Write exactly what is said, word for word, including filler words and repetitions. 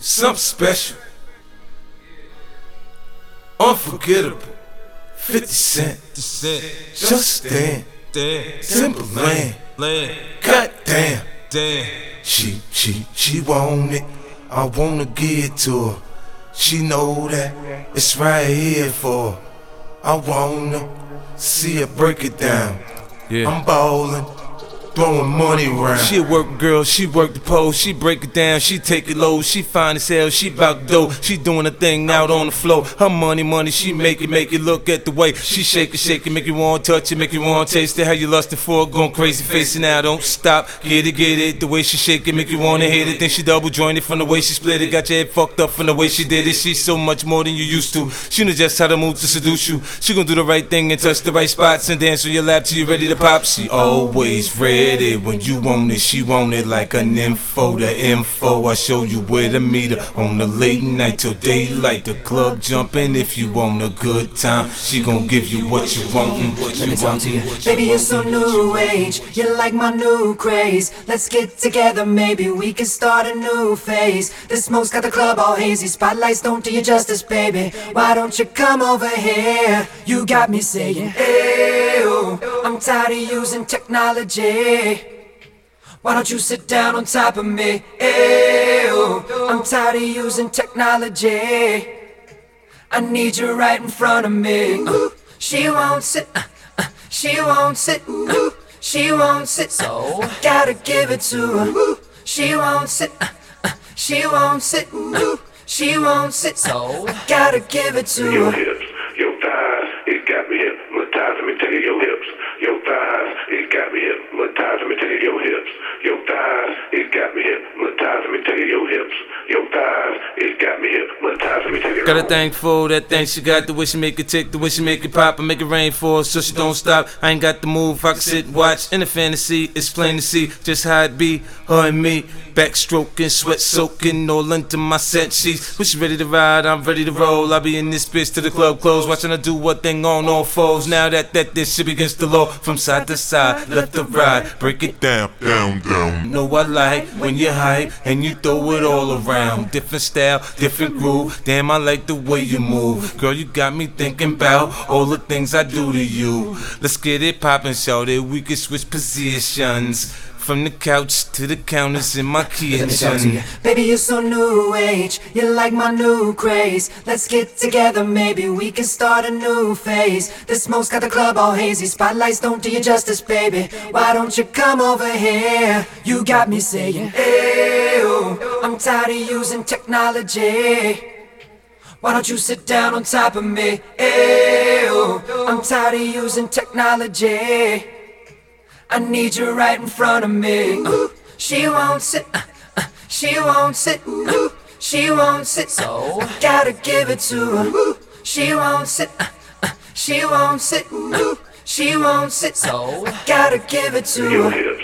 something special, unforgettable. fifty Cent, Just Stand, Timberland, goddamn. She, she, she want it, I wanna give it to her. She know that it's right here for her. I wanna see her break it down. Yeah. I'm ballin', throwing money around. She a work girl, she work the pole, she break it down, she take it low, she fine as hell, she bout dough, she doing a thing out on the floor. Her money, money, she make it, make it. Look at the way she shake it, shake it, make you want to touch it, make you want to taste it. How you lustin' for it, going crazy, facing out, don't stop, get it, get it. The way she shake it, make you wanna hit it. Then she double jointed from the way she split it, got your head fucked up from the way she did it. She's so much more than you used to. She knows just how to move to seduce you. She gon' do the right thing and touch the right spots and dance on your lap till you ready to pop. She always ready when you want it, she want it like an info. The info, I show you where to meet her on the late night till daylight. The club jumping if you want a good time. She gon' give you what you want. What Let you me talk want. to you. Baby, you're so new age. You like my new craze. Let's get together, maybe we can start a new phase. The smoke's got the club all hazy. Spotlights don't do you justice, baby. Why don't you come over here? You got me saying, ew, I'm tired of using technology. Why don't you sit down on top of me? Ew, I'm tired of using technology. I need you right in front of me. Ooh, she won't sit, uh, uh, she won't sit, uh, she won't sit, so I gotta give it to her. Ooh, she won't sit, uh, uh, she won't sit, uh, she won't sit, so I gotta give it to Your her. hips, your thighs, it got me hypnotized. Let me tell you, your hips, your thighs, it got me hypnotized. Let me tell you, your hips, your thighs, it got me hypnotized. Let me tell you, your hips, your thighs, it got me hypnotized. Let me tell you. Got a thing for that thing she got, the way she make it tick, the way she make it pop, and make it rain for her so she don't stop. I ain't got the move, I can sit and watch. In the fantasy, it's plain to see just how it be, her and me. Backstroking, sweat soaking, all into my set sheets. When she ready to ride, I'm ready to roll. I be in this bitch till the club close, watching her do what thing on all fours. Now that that this shit against the law, from side to side, left to right, break it down, down, down. Know I like when you hype and you throw it all around. Different style, different groove. Damn, I like the way you move, girl. You got me thinking about all the things I do to you. Let's get it poppin', shout it. We can switch positions. From the couch to the counters in my kitchen. Baby, you're so new age. You like my new craze. Let's get together, maybe we can start a new phase. The smoke's got the club all hazy. Spotlights don't do you justice, baby. Why don't you come over here? You got me saying, ew, I'm tired of using technology. Why don't you sit down on top of me? Ew, I'm tired of using technology. I need you right in front of me. Ooh, she won't sit, uh, uh, she won't sit, uh, she won't sit, so I gotta give it to her. Ooh, she won't sit, uh, uh, she won't sit, uh, she won't sit, so I gotta give it to Your her. hips,